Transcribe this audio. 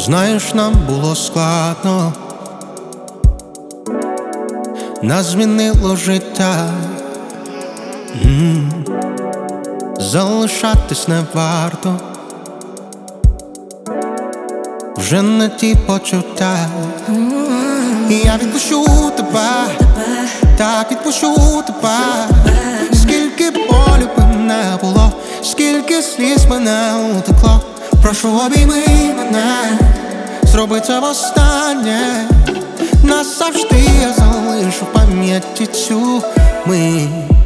Знаєш, нам було складно, нас змінило життя. Залишатись не варто, вже не ті почуття. І я відпущу тебе, так відпущу тебе. Скільки болю б не було, скільки сліз мене утекло. Прошу, обійми мене, зроби це востаннє. Назавжди я залишу в пам'яті цю мить.